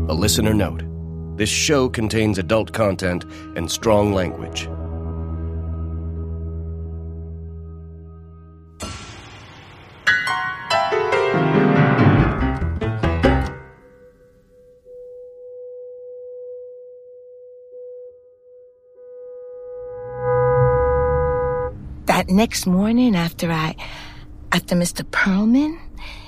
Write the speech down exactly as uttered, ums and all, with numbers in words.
A listener note. This show contains adult content and strong language. That next morning after I, after Mister Perlman,